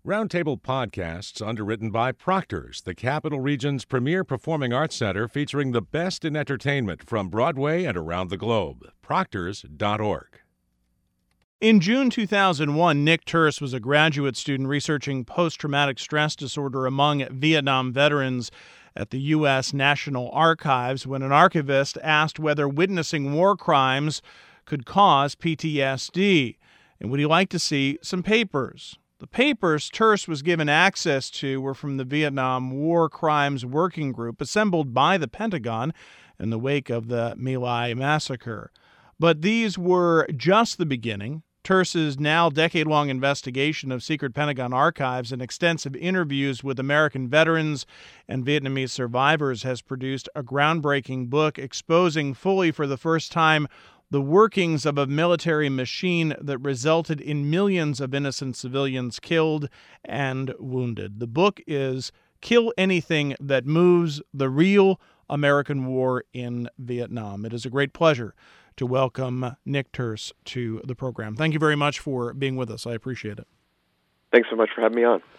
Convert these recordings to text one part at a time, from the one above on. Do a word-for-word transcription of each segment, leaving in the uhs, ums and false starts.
Roundtable Podcasts, underwritten by Proctor's, the Capital Region's premier performing arts center featuring the best in entertainment from Broadway and around the globe. Proctors dot org. In June two thousand one, Nick Turse was a graduate student researching post-traumatic stress disorder among Vietnam veterans at the U S National Archives when an archivist asked whether witnessing war crimes could cause P T S D, and would he like to see some papers. The papers Turse was given access to were from the Vietnam War Crimes Working Group assembled by the Pentagon in the wake of the My Lai massacre. But these were just the beginning. Turse's now decade-long investigation of secret Pentagon archives and extensive interviews with American veterans and Vietnamese survivors has produced a groundbreaking book exposing fully for the first time the workings of a military machine that resulted in millions of innocent civilians killed and wounded. The book is Kill Anything That Moves: The Real American War in Vietnam. It is a great pleasure to welcome Nick Turse to the program. Thank you very much for being with us. I appreciate it. Thanks so much for having me on.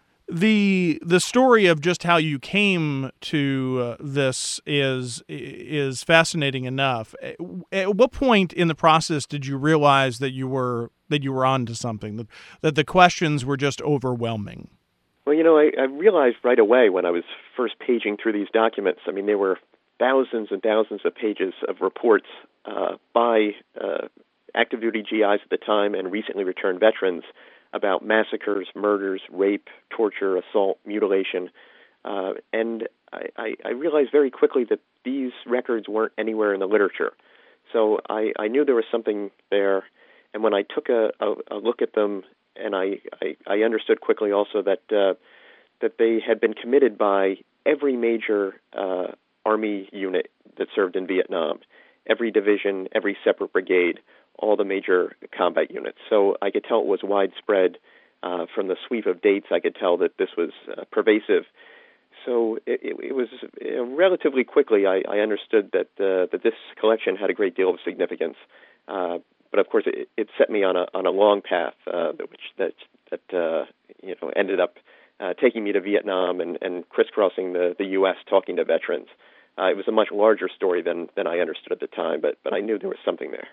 The the story of just how you came to uh, this is is fascinating enough. At what point in the process did you realize that you were that you were onto something, that, that the questions were just overwhelming? Well, you know, I, I realized right away when I was first paging through these documents. I mean, there were thousands and thousands of pages of reports uh, by uh, active duty G Is at the time and recently returned veterans about massacres, murders, rape, torture, assault, mutilation. Uh, and I, I, I realized very quickly that these records weren't anywhere in the literature. So I, I knew there was something there. And when I took a, a, a look at them, and I, I, I understood quickly also that uh, that they had been committed by every major uh, Army unit that served in Vietnam, every division, every separate brigade, all the major combat units. So I could tell it was widespread. Uh, from the sweep of dates, I could tell that this was uh, pervasive. So it, it, it was uh, relatively quickly I, I understood that uh, that this collection had a great deal of significance. Uh, but of course, it, it set me on a on a long path, uh, which that that uh, you know ended up uh, taking me to Vietnam and, and crisscrossing the, the U S talking to veterans. Uh, it was a much larger story than than I understood at the time, but but I knew there was something there.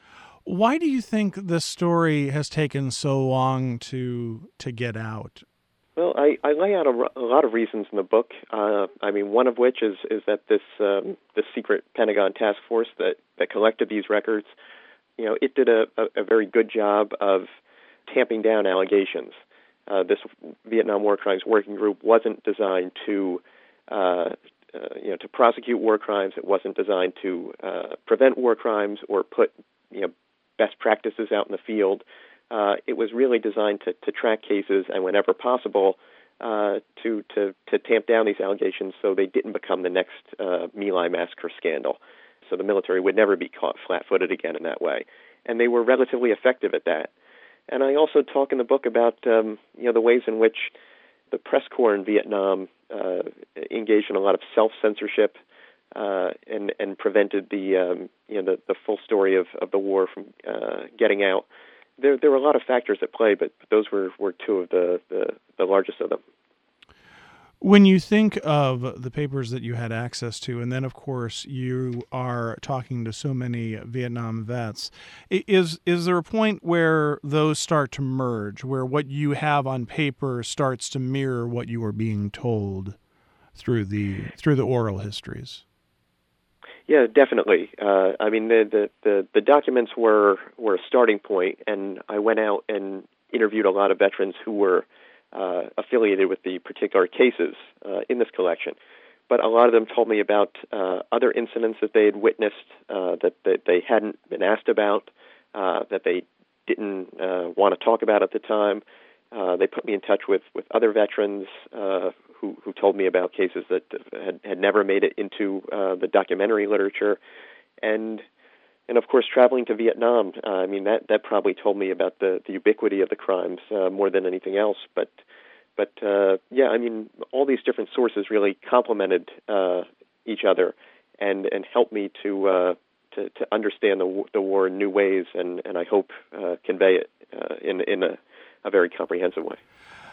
Why do you think this story has taken so long to to get out? Well, I, I lay out a, a lot of reasons in the book. Uh, I mean, one of which is is that this um, this secret Pentagon task force that, that collected these records, you know, it did a, a, a very good job of tamping down allegations. Uh, this Vietnam War Crimes Working Group wasn't designed to uh, uh, you know to prosecute war crimes. It wasn't designed to uh, prevent war crimes or put you know best practices out in the field. Uh, it was really designed to, to track cases and, whenever possible, uh, to, to to tamp down these allegations so they didn't become the next uh, My Lai massacre scandal. So the military would never be caught flat-footed again in that way. And they were relatively effective at that. And I also talk in the book about um, you know the ways in which the press corps in Vietnam uh, engaged in a lot of self-censorship uh, and and prevented the um, you know the, the full story of, of the war from uh, getting out. There, there were a lot of factors at play, but those were, were two of the, the, the largest of them. When you think of the papers that you had access to, and then, of course, you are talking to so many Vietnam vets, is is there a point where those start to merge, where what you have on paper starts to mirror what you are being told through the through the oral histories? Yeah, definitely. Uh, I mean, the, the, the, the documents were, were a starting point, and I went out and interviewed a lot of veterans who were uh, affiliated with the particular cases uh, in this collection. But a lot of them told me about uh, other incidents that they had witnessed uh, that, that they hadn't been asked about, uh, that they didn't uh, want to talk about at the time. Uh, they put me in touch with, with other veterans uh, who, who told me about cases that had, had never made it into uh, the documentary literature. And, and of course, traveling to Vietnam, uh, I mean, that, that probably told me about the, the ubiquity of the crimes uh, more than anything else. But, but uh, yeah, I mean, all these different sources really complemented uh, each other and, and helped me to, uh, to, to understand the, the war in new ways and, and I hope uh, convey it uh, in, in a a very comprehensive way.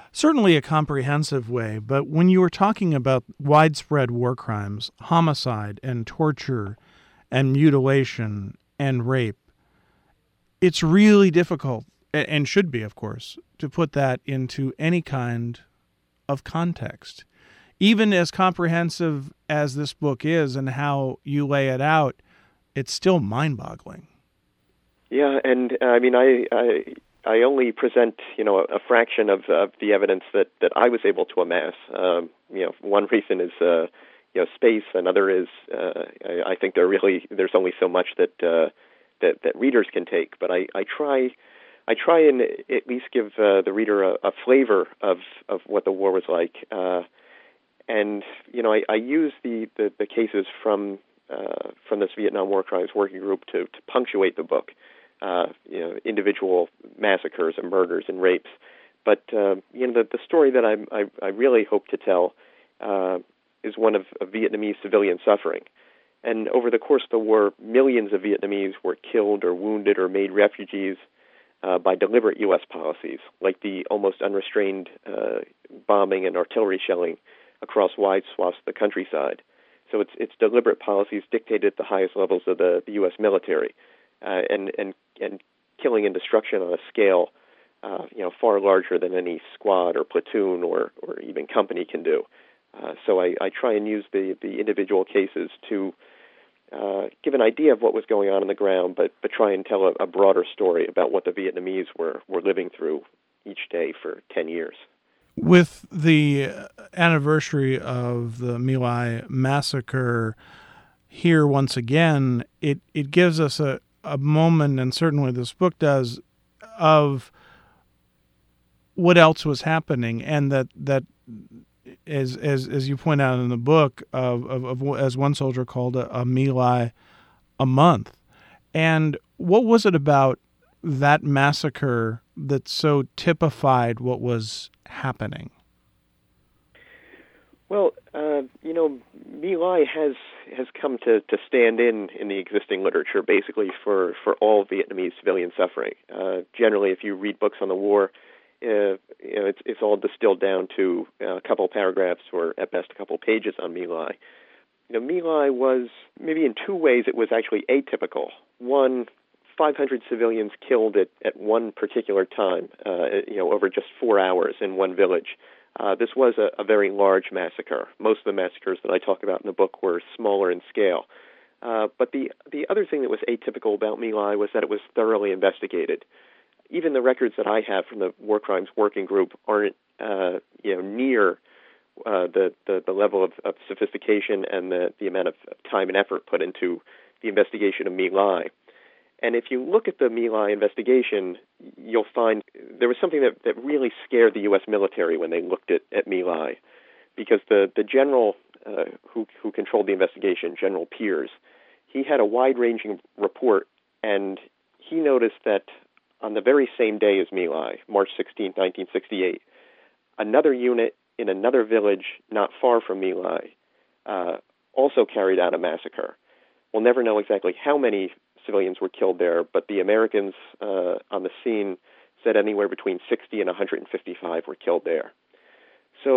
certainly a comprehensive way, but when you were talking about widespread war crimes, homicide and torture and mutilation and rape, it's really difficult, and should be, of course, to put that into any kind of context. Even as comprehensive as this book is and how you lay it out, it's still mind-boggling. Yeah, and uh, I mean, I, I I only present, you know, a, a fraction of, of the evidence that, that I was able to amass. Um, you know, one reason is, uh, you know, space. Another is, uh, I, I think there really there's only so much that uh, that that readers can take. But I, I try. I try and at least give uh, the reader a, a flavor of, of what the war was like. Uh, and, you know, I, I use the, the, the cases from uh, from this Vietnam War Crimes Working Group to, to punctuate the book, uh, you know, individual massacres and murders and rapes. But, uh, you know, the, the story that I, I, I really hope to tell uh, is one of, of Vietnamese civilian suffering. And over the course of the war, millions of Vietnamese were killed or wounded or made refugees Uh, by deliberate U S policies, like the almost unrestrained uh, bombing and artillery shelling across wide swaths of the countryside. So it's it's deliberate policies dictated at the highest levels of the, the U S military, uh, and and and killing and destruction on a scale, uh, you know, far larger than any squad or platoon or or even company can do. Uh, so I, I try and use the the individual cases to Uh, give an idea of what was going on on the ground, but but try and tell a, a broader story about what the Vietnamese were, were living through each day for ten years. With the anniversary of the My Lai massacre here once again, it, it gives us a, a moment, and certainly this book does, of what else was happening, and that that as as as you point out in the book, of, of, of as one soldier called a, a My Lai a month. And what was it about that massacre that so typified what was happening? Well, uh, you know, My Lai has has come to, to stand in in the existing literature basically for, for all Vietnamese civilian suffering. Uh, generally, if you read books on the war, Uh, you know, it's it's all distilled down to uh, a couple paragraphs or at best a couple pages on My Lai. You know, My Lai was, maybe in two ways, it was actually atypical. One, five hundred civilians killed at, at one particular time, uh, you know, over just four hours in one village. Uh, this was a, a very large massacre. Most of the massacres that I talk about in the book were smaller in scale. Uh, but the the other thing that was atypical about My Lai was that it was thoroughly investigated. Even the records that I have from the War Crimes Working Group aren't, uh, you know, near uh, the, the the level of, of sophistication and the, the amount of time and effort put into the investigation of My Lai. And if you look at the My Lai investigation, you'll find there was something that, that really scared the U S military when they looked at, at My Lai, because the the general uh, who who controlled the investigation, General Piers, he had a wide-ranging report, and he noticed that on the very same day as My Lai, March sixteenth, nineteen sixty-eight, another unit in another village not far from My Lai uh, also carried out a massacre. We'll never know exactly how many civilians were killed there, but the Americans uh, on the scene said anywhere between sixty and one hundred fifty-five were killed there. So,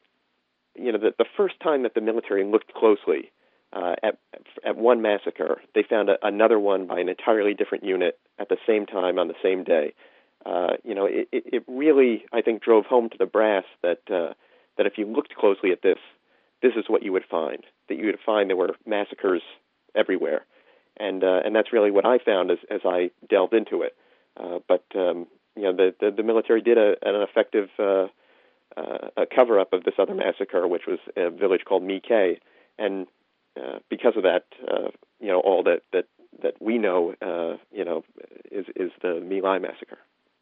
you know, the, the first time that the military looked closely Uh, at at one massacre, they found a, another one by an entirely different unit at the same time on the same day. Uh, you know, it, it, it really, I think, drove home to the brass that uh, that if you looked closely at this, this is what you would find. That you would find there were massacres everywhere, and uh, and that's really what I found as as I delved into it. Uh, but um, you know, the, the the military did a, an effective uh, uh, a cover up of this other massacre, which was a village called My Cay, and Uh, because of that, uh, you know, all that, that, that we know, uh, you know, is, is the My Lai massacre.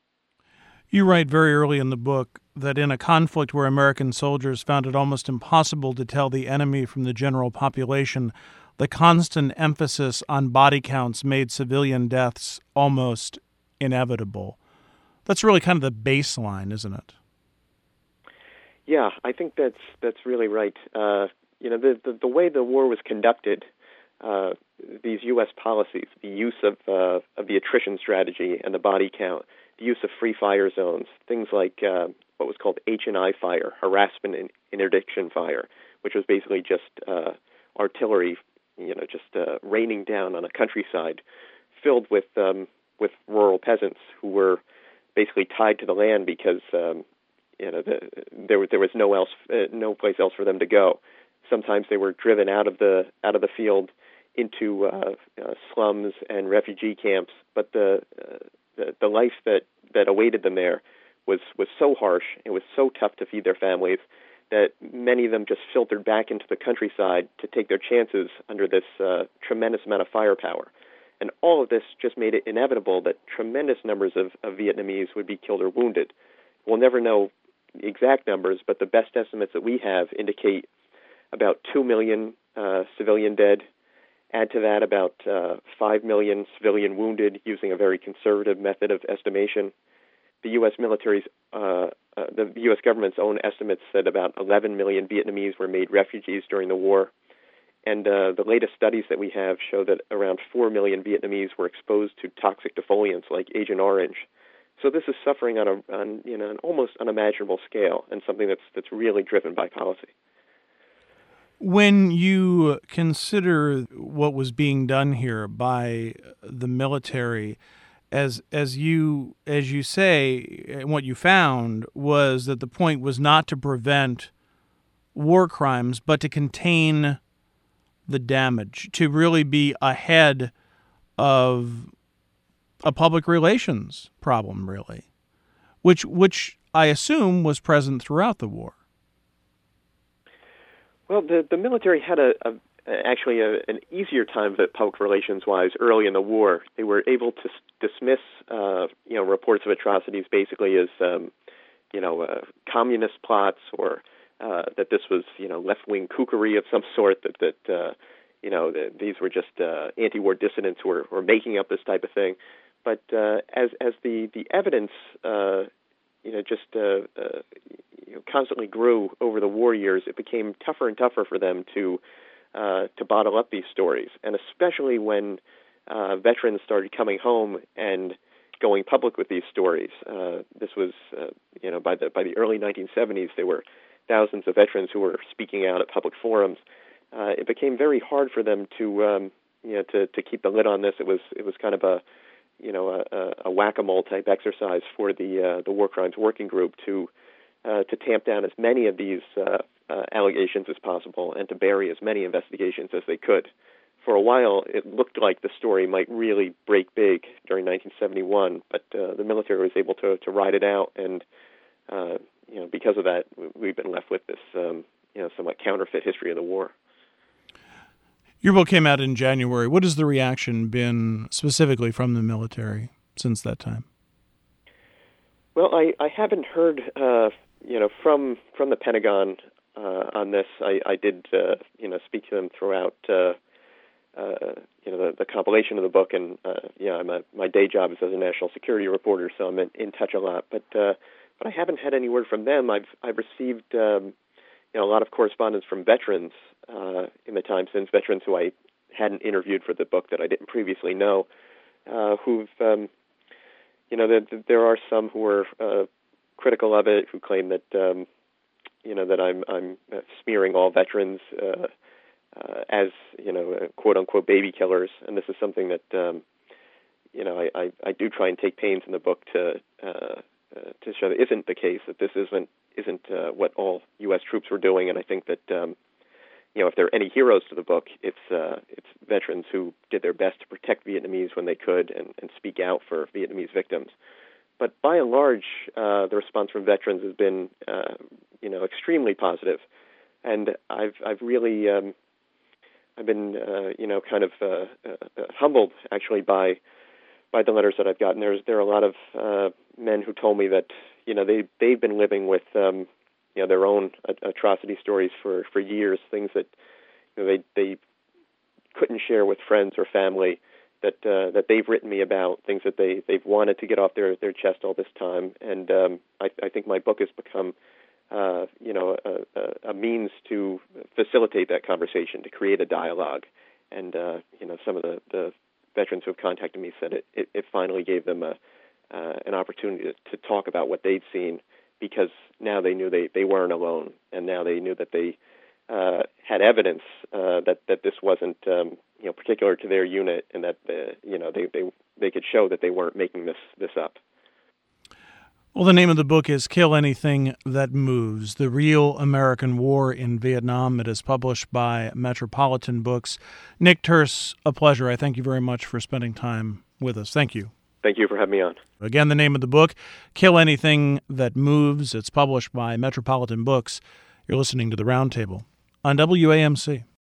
You write very early in the book that in a conflict where American soldiers found it almost impossible to tell the enemy from the general population, the constant emphasis on body counts made civilian deaths almost inevitable. That's really kind of the baseline, isn't it? Yeah, I think that's that's really right. Uh, You know, the, the, the way the war was conducted, uh, these U S policies, the use of uh, of the attrition strategy and the body count, the use of free fire zones, things like uh, what was called H and I fire, harassment and interdiction fire, which was basically just uh, artillery, you know, just uh, raining down on a countryside filled with um, with rural peasants who were basically tied to the land because um, you know the, there was there was no else uh, no place else for them to go. Sometimes they were driven out of the out of the field into uh, uh, slums and refugee camps, but the, uh, the the life that, that awaited them there was, was so harsh, it was so tough to feed their families, that many of them just filtered back into the countryside to take their chances under this uh, tremendous amount of firepower. And all of this just made it inevitable that tremendous numbers of, of Vietnamese would be killed or wounded. We'll never know the exact numbers, but the best estimates that we have indicate about two million uh, civilian dead. Add to that about uh, five million civilian wounded using a very conservative method of estimation. The U S military's, uh, uh, the U S government's own estimates said about eleven million Vietnamese were made refugees during the war. And uh, the latest studies that we have show that around four million Vietnamese were exposed to toxic defoliants like Agent Orange. So this is suffering on a on, you know, an almost unimaginable scale, and something that's that's really driven by policy. When you consider what was being done here by the military, as as you as you say, what you found was that the point was not to prevent war crimes, but to contain the damage, to really be ahead of a public relations problem, really, which which I assume was present throughout the war. Well, the, the military had a, a actually a, an easier time of it public relations-wise early in the war. They were able to s- dismiss, uh, you know, reports of atrocities basically as, um, you know, uh, communist plots, or uh, that this was, you know, left-wing kookery of some sort, that, that uh, you know, the, these were just uh, anti-war dissidents who were, were making up this type of thing. But uh, as as the, the evidence, uh, you know, just uh, uh, you know, constantly grew over the war years, it became tougher and tougher for them to uh, to bottle up these stories, and especially when uh, veterans started coming home and going public with these stories. Uh, this was, uh, you know, by the by the early nineteen seventies, there were thousands of veterans who were speaking out at public forums. Uh, it became very hard for them to, um, you know, to to keep the lid on this. It was it was kind of a you know, a, a whack-a-mole type exercise for the uh, the War Crimes Working Group to uh, to tamp down as many of these uh, uh, allegations as possible and to bury as many investigations as they could. For a while, it looked like the story might really break big during nineteen seventy-one, but uh, the military was able to to ride it out, and uh, you know, because of that, we've been left with this um, you know somewhat counterfeit history of the war. Your book came out in January. What has the reaction been specifically from the military since that time? Well, I, I haven't heard, uh, you know, from from the Pentagon uh, on this. I, I did, uh, you know, speak to them throughout, uh, uh, you know, the, the compilation of the book. And, uh, yeah, I'm a, my day job is as a national security reporter, so I'm in, in touch a lot. But uh, but I haven't had any word from them. I've I've received, um, you know, a lot of correspondence from veterans uh, in the time since, veterans who I hadn't interviewed for the book that I didn't previously know, uh, who've, um, you know, that there are some who are uh, critical of it, who claim that, um, you know, that I'm I'm smearing all veterans uh, uh, as, you know, uh, quote unquote baby killers, and this is something that, um, you know, I, I, I do try and take pains in the book to uh, uh, to show that isn't the case, that this isn't isn't uh, what all U S troops were doing, and I think that, um, you know, if there are any heroes to the book, it's uh, it's veterans who did their best to protect Vietnamese when they could and, and speak out for Vietnamese victims. But by and large, uh, the response from veterans has been, uh, you know, extremely positive, and I've I've really um, I've been, uh, you know, kind of uh, uh, humbled actually by by the letters that I've gotten. There's there are a lot of uh, men who told me that, you know, they they've been living with um, you know, their own atrocity stories for, for years, things that, you know, they they couldn't share with friends or family, that uh, that they've written me about, things that they they've wanted to get off their, their chest all this time. And um, I, I think my book has become, uh, you know, a, a, a means to facilitate that conversation, to create a dialogue. And uh, you know, some of the, the veterans who have contacted me said it, it, it finally gave them a uh, an opportunity to, to talk about what they'd seen, because now they knew they, they weren't alone, and now they knew that they uh, had evidence uh, that that this wasn't um, you know particular to their unit, and that uh, you know they, they they could show that they weren't making this this up. Well, the name of the book is Kill Anything That Moves, The Real American War in Vietnam. It is published by Metropolitan Books. Nick Turse, a pleasure. I thank you very much for spending time with us. Thank you. Thank you for having me on. Again, the name of the book, Kill Anything That Moves. It's published by Metropolitan Books. You're listening to The Roundtable on W A M C.